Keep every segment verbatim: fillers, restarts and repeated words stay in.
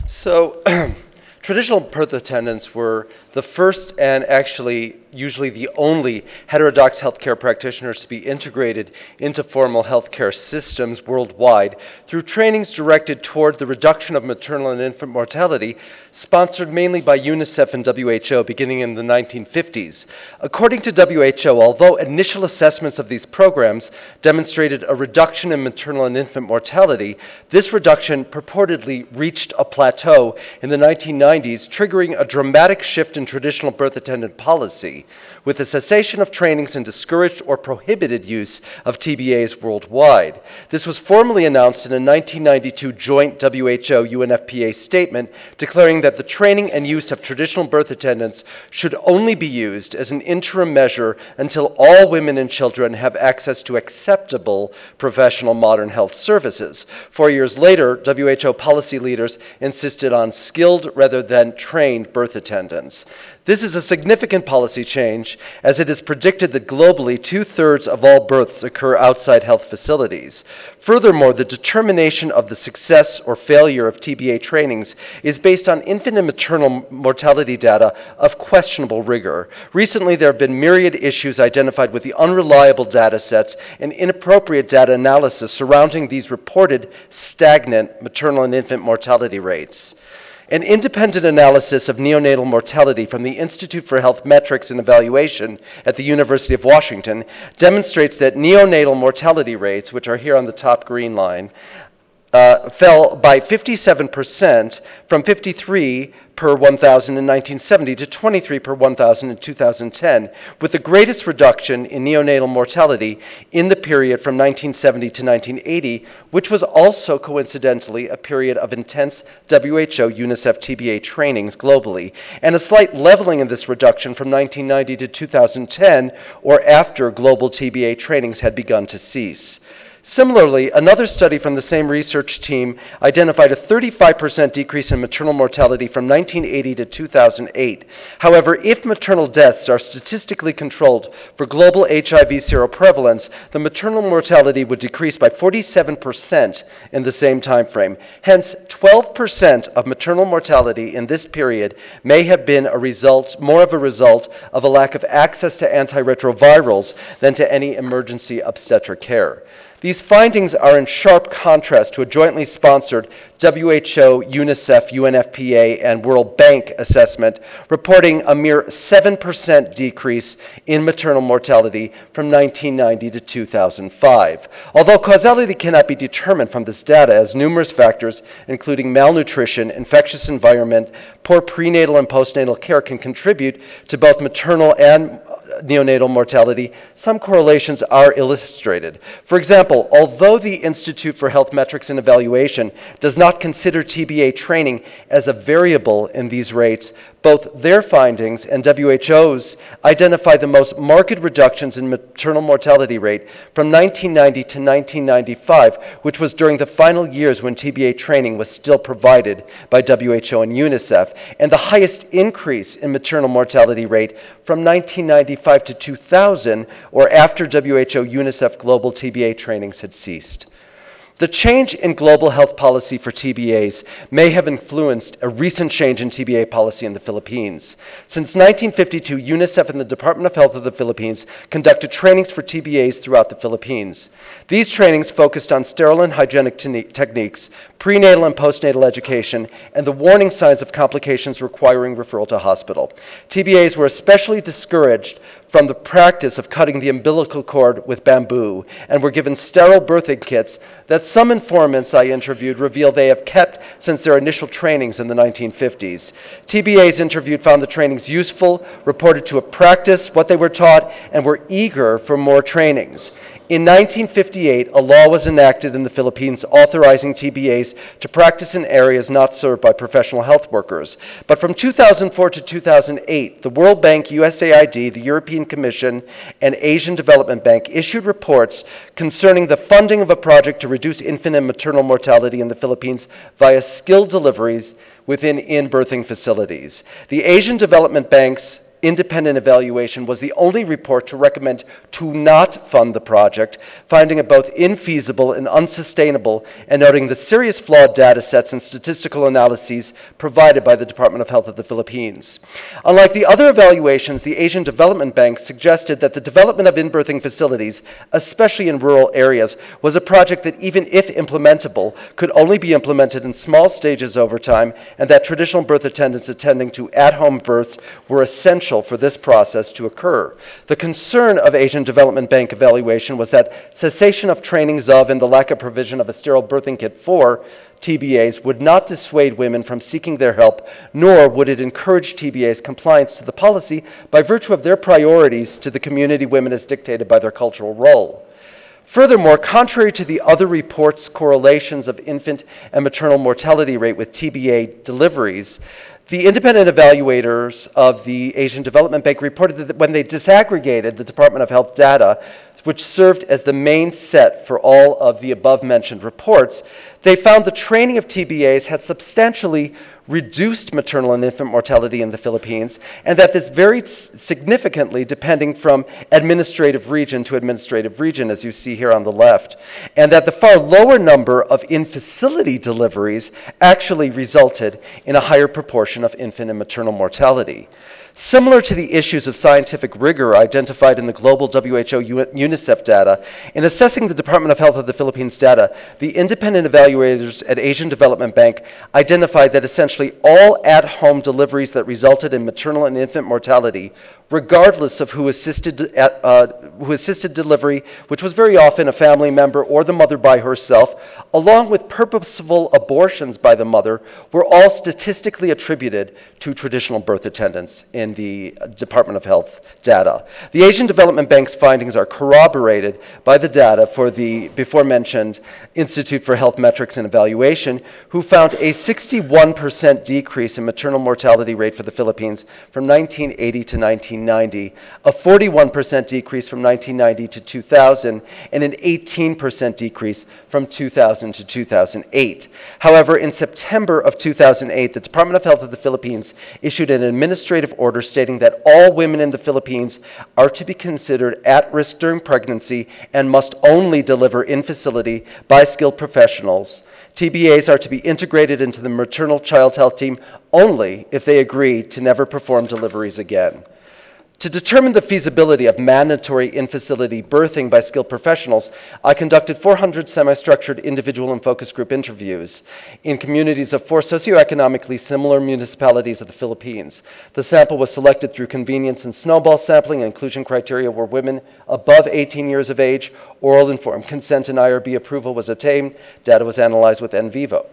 So, traditional birth attendants were the first and actually usually the only heterodox healthcare practitioners to be integrated into formal healthcare systems worldwide through trainings directed toward the reduction of maternal and infant mortality, sponsored mainly by UNICEF and W H O beginning in the nineteen fifties. According to W H O, although initial assessments of these programs demonstrated a reduction in maternal and infant mortality, this reduction purportedly reached a plateau in the nineteen nineties, triggering a dramatic shift in traditional birth attendant policy, with the cessation of trainings and discouraged or prohibited use of T B As worldwide. This was formally announced in a nineteen ninety-two joint W H O U N F P A statement declaring that the training and use of traditional birth attendants should only be used as an interim measure until all women and children have access to acceptable professional modern health services. Four years later, W H O policy leaders insisted on skilled rather than trained birth attendants. This is a significant policy change, as it is predicted that globally two-thirds of all births occur outside health facilities. Furthermore, the determination of the success or failure of T B A trainings is based on infant and maternal mortality data of questionable rigor. Recently, there have been myriad issues identified with the unreliable data sets and inappropriate data analysis surrounding these reported stagnant maternal and infant mortality rates. An independent analysis of neonatal mortality from the Institute for Health Metrics and Evaluation at the University of Washington demonstrates that neonatal mortality rates, which are here on the top green line, uh, fell by fifty-seven percent from fifty-three per one thousand in nineteen seventy to twenty-three per one thousand in two thousand ten, with the greatest reduction in neonatal mortality in the period from nineteen seventy to nineteen eighty, which was also coincidentally a period of intense W H O UNICEF T B A trainings globally, and a slight leveling of this reduction from nineteen ninety to two thousand ten, or after global T B A trainings had begun to cease. Similarly, another study from the same research team identified a thirty-five percent decrease in maternal mortality from nineteen eighty to two thousand eight. However, if maternal deaths are statistically controlled for global H I V seroprevalence, the maternal mortality would decrease by forty-seven percent in the same time frame. Hence, twelve percent of maternal mortality in this period may have been a result, more of a result of a lack of access to antiretrovirals than to any emergency obstetric care. These findings are in sharp contrast to a jointly sponsored W H O, UNICEF, U N F P A, and World Bank assessment reporting a mere seven percent decrease in maternal mortality from nineteen ninety to two thousand five. Although causality cannot be determined from this data, as numerous factors, including malnutrition, infectious environment, poor prenatal and postnatal care, can contribute to both maternal and neonatal mortality, some correlations are illustrated. For example, although the Institute for Health Metrics and Evaluation does not consider T B A training as a variable in these rates, both their findings and W H O's identify the most marked reductions in maternal mortality rate from nineteen ninety to nineteen ninety-five, which was during the final years when T B A training was still provided by W H O and UNICEF, and the highest increase in maternal mortality rate from nineteen ninety-five to two thousand, or after W H O UNICEF global T B A trainings had ceased. The change in global health policy for T B As may have influenced a recent change in T B A policy in the Philippines. Since nineteen fifty-two, UNICEF and the Department of Health of the Philippines conducted trainings for T B As throughout the Philippines. These trainings focused on sterile and hygienic te- techniques, prenatal and postnatal education, and the warning signs of complications requiring referral to hospital. T B As were especially discouraged from the practice of cutting the umbilical cord with bamboo, and were given sterile birthing kits that some informants I interviewed reveal they have kept since their initial trainings in the nineteen fifties. T B As interviewed found the trainings useful, reported to have practiced what they were taught, and were eager for more trainings. In nineteen fifty-eight, a law was enacted in the Philippines authorizing T B As to practice in areas not served by professional health workers. But from two thousand four to two thousand eight, the World Bank, U S A I D, the European Commission, and Asian Development Bank issued reports concerning the funding of a project to reduce infant and maternal mortality in the Philippines via skilled deliveries within in-birthing facilities. The Asian Development Bank's independent evaluation was the only report to recommend to not fund the project, finding it both infeasible and unsustainable, and noting the serious flawed data sets and statistical analyses provided by the Department of Health of the Philippines. Unlike the other evaluations, the Asian Development Bank suggested that the development of in-birthing facilities, especially in rural areas, was a project that, even if implementable, could only be implemented in small stages over time, and that traditional birth attendants attending to at-home births were essential for this process to occur. The concern of Asian Development Bank evaluation was that cessation of trainings of and the lack of provision of a sterile birthing kit for T B As would not dissuade women from seeking their help, nor would it encourage T B As' compliance to the policy by virtue of their priorities to the community women as dictated by their cultural role. Furthermore, contrary to the other reports' correlations of infant and maternal mortality rate with T B A deliveries, the independent evaluators of the Asian Development Bank reported that when they disaggregated the Department of Health data, which served as the main set for all of the above-mentioned reports, they found the training of T B As had substantially reduced maternal and infant mortality in the Philippines, and that this varied significantly depending from administrative region to administrative region, as you see here on the left, and that the far lower number of in-facility deliveries actually resulted in a higher proportion of infant and maternal mortality. Similar to the issues of scientific rigor identified in the global W H O UNICEF data, in assessing the Department of Health of the Philippines data, the independent evaluators at Asian Development Bank identified that essentially all at-home deliveries that resulted in maternal and infant mortality, regardless of who assisted, uh, who assisted delivery, which was very often a family member or the mother by herself, along with purposeful abortions by the mother, were all statistically attributed to traditional birth attendants in the Department of Health data. The Asian Development Bank's findings are corroborated by the data for the before-mentioned Institute for Health Metrics and Evaluation, who found a sixty-one percent decrease in maternal mortality rate for the Philippines from nineteen eighty to nineteen ninety, a forty-one percent decrease from nineteen ninety to two thousand, and an eighteen percent decrease from two thousand to two thousand eight. However, in September of two thousand eight, the Department of Health of the Philippines issued an administrative order stating that all women in the Philippines are to be considered at risk during pregnancy and must only deliver in facility by skilled professionals. T B As are to be integrated into the maternal child health team only if they agree to never perform deliveries again. To determine the feasibility of mandatory in-facility birthing by skilled professionals, I conducted four hundred semi-structured individual and focus group interviews in communities of four socioeconomically similar municipalities of the Philippines. The sample was selected through convenience and snowball sampling. Inclusion criteria were women above eighteen years of age, oral informed consent and I R B approval was obtained. Data was analyzed with N Vivo.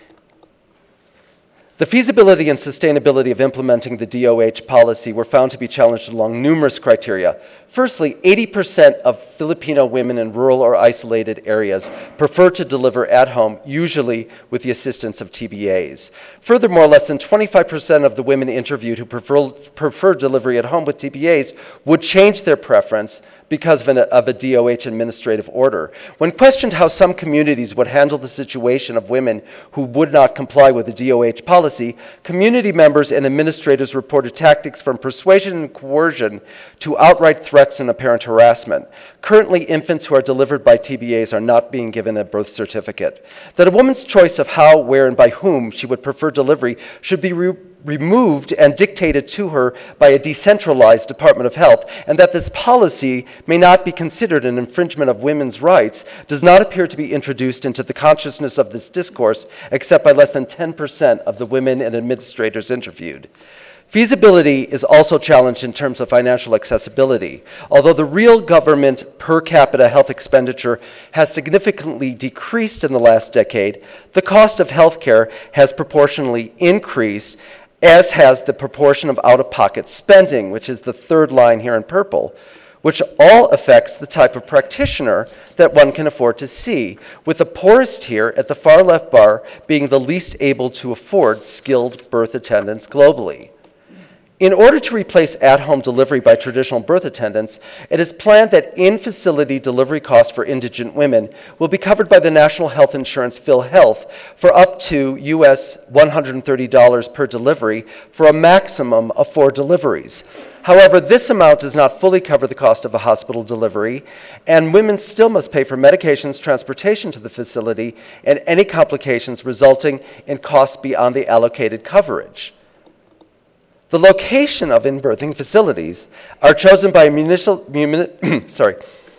The feasibility and sustainability of implementing the D O H policy were found to be challenged along numerous criteria. Firstly, eighty percent of Filipino women in rural or isolated areas prefer to deliver at home, usually with the assistance of T B As. Furthermore, less than twenty-five percent of the women interviewed who prefer, prefer delivery at home with T B As would change their preference because of, an, of a D O H administrative order. When questioned how some communities would handle the situation of women who would not comply with the D O H policy, community members and administrators reported tactics from persuasion and coercion to outright threats and apparent harassment. Currently, infants who are delivered by T B As are not being given a birth certificate. That a woman's choice of how, where, and by whom she would prefer delivery should be re- removed and dictated to her by a decentralized Department of Health, and that this policy may not be considered an infringement of women's rights, does not appear to be introduced into the consciousness of this discourse, except by less than ten percent of the women and administrators interviewed. Feasibility is also challenged in terms of financial accessibility. Although the real government per capita health expenditure has significantly decreased in the last decade, the cost of healthcare has proportionally increased, as has the proportion of out-of-pocket spending, which is the third line here in purple, which all affects the type of practitioner that one can afford to see, with the poorest here at the far left bar being the least able to afford skilled birth attendants globally. In order to replace at-home delivery by traditional birth attendants, it is planned that in-facility delivery costs for indigent women will be covered by the National Health Insurance PhilHealth for up to U S one hundred thirty dollars per delivery for a maximum of four deliveries. However, this amount does not fully cover the cost of a hospital delivery, and women still must pay for medications, transportation to the facility, and any complications resulting in costs beyond the allocated coverage. The location of in-birthing facilities are chosen by a municipal, muni- sorry,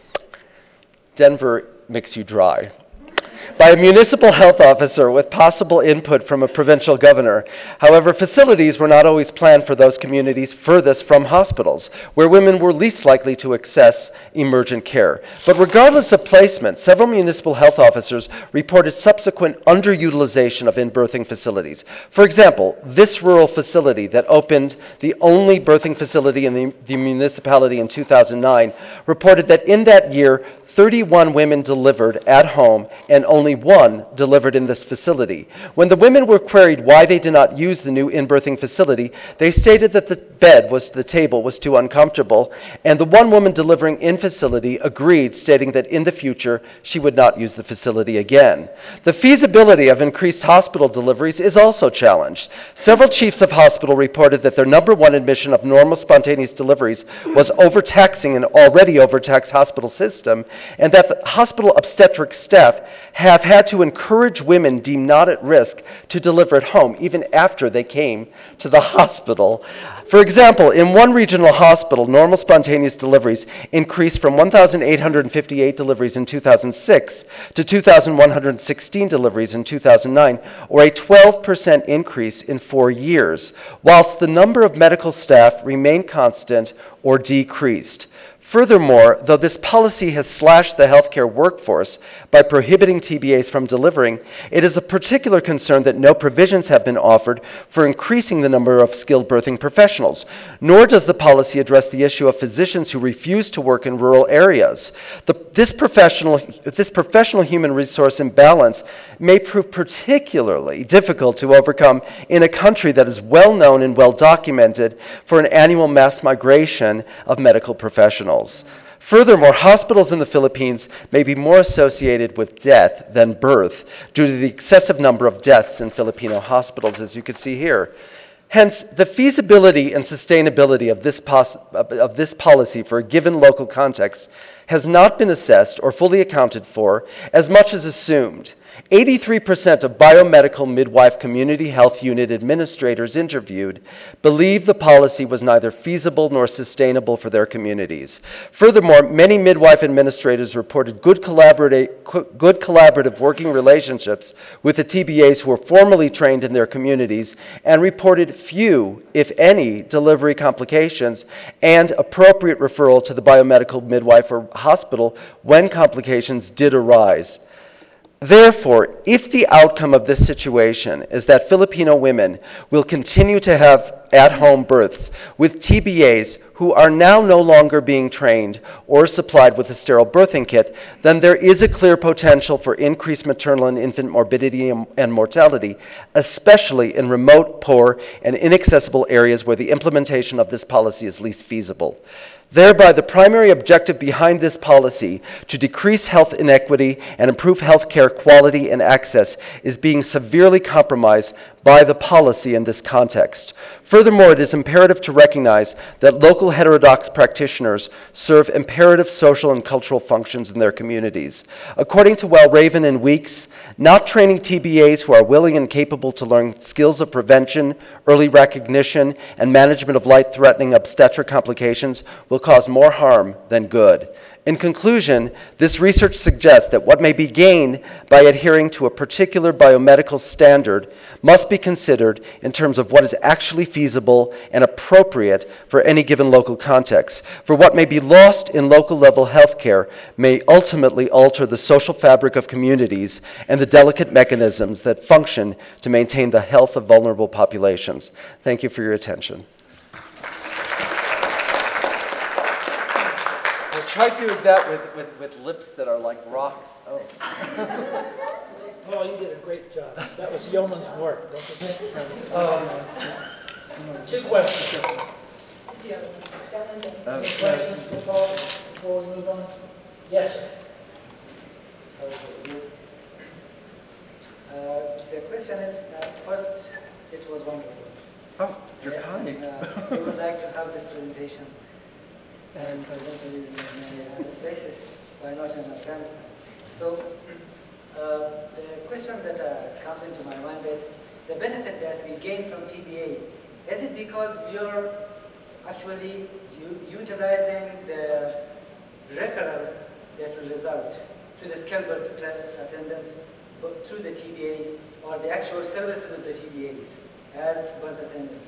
Denver makes you dry, by a municipal health officer with possible input from a provincial governor. However, facilities were not always planned for those communities furthest from hospitals, where women were least likely to access emergent care. But regardless of placement, several municipal health officers reported subsequent underutilization of in-birthing facilities. For example, this rural facility that opened, the only birthing facility in the, the municipality in two thousand nine, reported that in that year, thirty-one women delivered at home and only one delivered in this facility. When the women were queried why they did not use the new in-birthing facility, they stated that the bed was the table was too uncomfortable, and the one woman delivering in facility agreed, stating that in the future she would not use the facility again. The feasibility of increased hospital deliveries is also challenged. Several chiefs of hospital reported that their number one admission of normal spontaneous deliveries was overtaxing an already overtaxed hospital system, and that the hospital obstetric staff have had to encourage women deemed not at risk to deliver at home, even after they came to the hospital. For example, in one regional hospital, normal spontaneous deliveries increased from one thousand eight hundred fifty-eight deliveries in two thousand six to two thousand one hundred sixteen deliveries in two thousand nine, or a twelve percent increase in four years, whilst the number of medical staff remained constant or decreased. Furthermore, though this policy has slashed the healthcare workforce by prohibiting T B As from delivering, it is a particular concern that no provisions have been offered for increasing the number of skilled birthing professionals, nor does the policy address the issue of physicians who refuse to work in rural areas. The, this, professional, this professional human resource imbalance may prove particularly difficult to overcome in a country that is well known and well documented for an annual mass migration of medical professionals. Furthermore, hospitals in the Philippines may be more associated with death than birth due to the excessive number of deaths in Filipino hospitals, as you can see here. Hence, the feasibility and sustainability of this, pos- of this policy for a given local context has not been assessed or fully accounted for as much as assumed. eighty-three percent of biomedical midwife community health unit administrators interviewed believe the policy was neither feasible nor sustainable for their communities. Furthermore, many midwife administrators reported good, collaborati- good collaborative working relationships with the T B As who were formally trained in their communities and reported few, if any, delivery complications and appropriate referral to the biomedical midwife or hospital when complications did arise. Therefore, if the outcome of this situation is that Filipino women will continue to have at-home births with T B As who are now no longer being trained or supplied with a sterile birthing kit, then there is a clear potential for increased maternal and infant morbidity and mortality, especially in remote, poor, and inaccessible areas where the implementation of this policy is least feasible. Thereby, the primary objective behind this policy, to decrease health inequity and improve health care quality and access, is being severely compromised by the policy in this context. Furthermore, it is imperative to recognize that local heterodox practitioners serve imperative social and cultural functions in their communities. According to Wellraven and Weeks, not training T B As who are willing and capable to learn skills of prevention, early recognition, and management of life-threatening obstetric complications will cause more harm than good. In conclusion, this research suggests that what may be gained by adhering to a particular biomedical standard must be considered in terms of what is actually feasible and appropriate for any given local context. For what may be lost in local level healthcare may ultimately alter the social fabric of communities and the delicate mechanisms that function to maintain the health of vulnerable populations. Thank you for your attention. Try doing that with, with, with lips that are like rocks. Oh. Paul, you did a great job. That was yeoman's work, don't you think? Um, Two questions. Um, Any questions for Paul before we move on? Yes, sir. Sorry for you. Uh, the question is, uh, first, it was wonderful. Oh, you're Yeah, kind. Uh, we would like to have this presentation and presented in a basis, why not in Afghanistan? So, uh, the question that uh, comes into my mind is, the benefit that we gain from T B A, is it because we are actually utilizing the referral that will result to the skilled birth attendants through the T B As or the actual services of the T B As as birth attendants?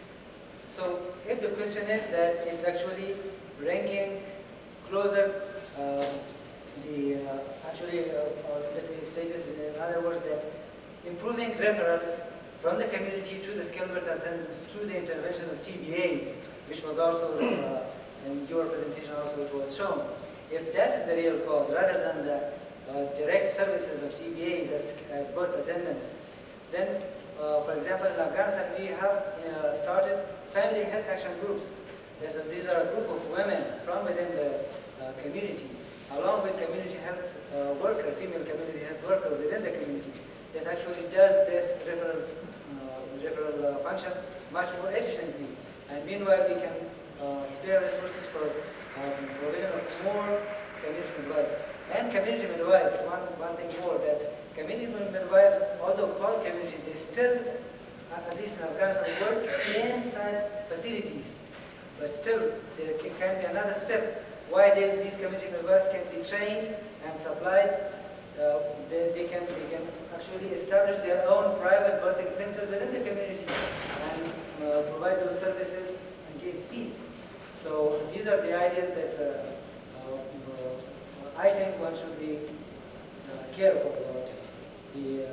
So if the question is that it's actually bringing closer uh, the uh, actually, uh, or let me state it in other words, that improving referrals from the community to the skilled birth attendants through the intervention of T B As, which was also uh, in your presentation also it was shown. If that is the real cause, rather than the uh, direct services of T B As as, as birth attendants, then, uh, for example, in Afghanistan, we have uh, started family health action groups. There's a, these are a group of women from within the uh, community, along with community health uh, worker, female community health worker within the community, that actually does this referral, uh, referral uh, function much more efficiently. And meanwhile, we can uh, spare resources for um, provision of more community midwives. And community midwives, one, one thing more, that community midwives, although called community, they still, at least in Afghanistan, work inside facilities. But still, there can be another step. Why they, these community midwives can be trained and supplied. Uh, they, they, can, they can actually establish their own private birthing centers within the community and uh, provide those services and give fees. So these are the ideas that uh, uh, uh, I think one should be uh, careful about the uh,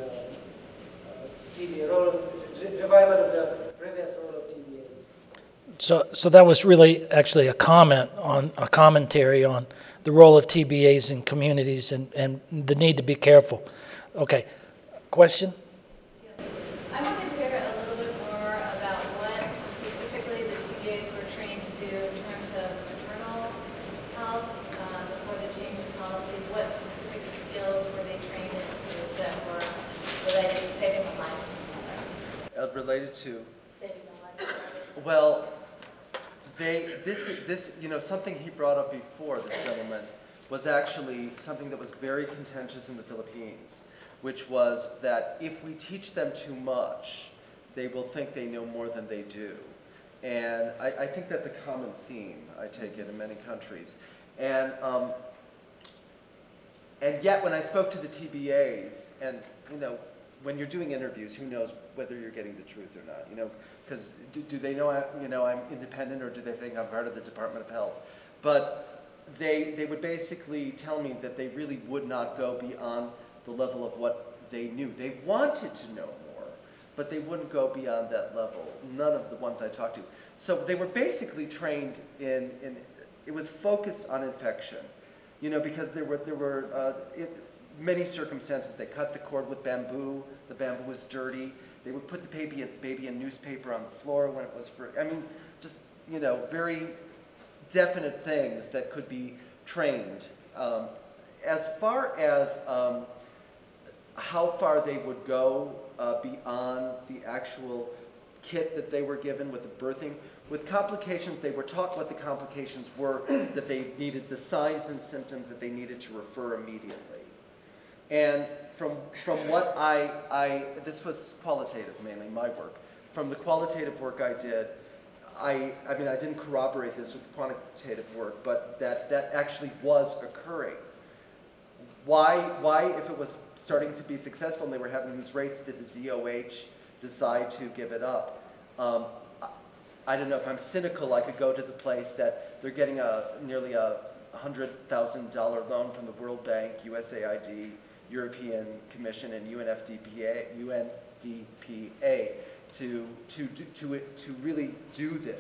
uh, T B A role, revival of the previous role of T B A. So, so that was really actually a comment on a commentary on the role of T B As in communities and, and the need to be careful. Okay, question? I wanted to hear a little bit more about what specifically the T B As were trained to do in terms of maternal health uh, before the change in policies. What specific skills were they trained into that were related to saving the life of the mother? Uh, related to? Saving the life of the mother. Well, they, this, this, you know, something he brought up before, this gentleman, was actually something that was very contentious in the Philippines, which was that if we teach them too much, they will think they know more than they do. And I, I think that's a common theme, I take it, in many countries. And, um, and yet when I spoke to the T B As, and, you know, when you're doing interviews, who knows whether you're getting the truth or not, you know, because do, do they know, I, you know, I'm independent, or do they think I'm part of the Department of Health? But they, they would basically tell me that they really would not go beyond the level of what they knew. They wanted to know more, but they wouldn't go beyond that level, none of the ones I talked to. So they were basically trained in, in it was focused on infection, you know, because there were, there were uh, it, many circumstances. They cut the cord with bamboo. The bamboo was dirty. They would put the baby, baby in newspaper on the floor when it was for, I mean, just, you know, very definite things that could be trained. Um, as far as um, how far they would go uh, beyond the actual kit that they were given with the birthing, with complications, they were taught what the complications were, that they needed the signs and symptoms that they needed to refer immediately. And from, from what I, I, this was qualitative mainly, my work. From the qualitative work I did, I, I mean, I didn't corroborate this with quantitative work, but that, that actually was occurring. Why, why, if it was starting to be successful and they were having these rates, did the D O H decide to give it up? Um, I, I don't know, if I'm cynical, I could go to the place that they're getting a nearly a one hundred thousand dollar loan from the World Bank, U S A I D, European Commission, and U N F D P A, U N D P A to, to, to, to really do this.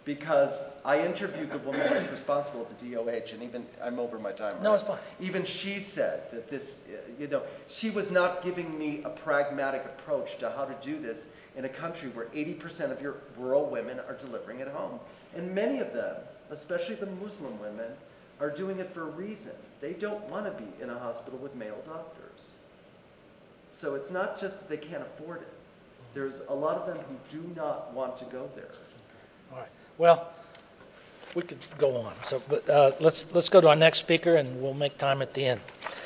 because I interviewed the woman who's responsible at the D O H, and even, I'm over my time, No, right? it's fine. Even she said that this, uh, you know, she was not giving me a pragmatic approach to how to do this in a country where eighty percent of your rural women are delivering at home. And many of them, especially the Muslim women, are doing it for a reason. They don't want to be in a hospital with male doctors. So it's not just that they can't afford it. There's a lot of them who do not want to go there. All right. Well, we could go on. So, but uh, let's let's go to our next speaker, and we'll make time at the end.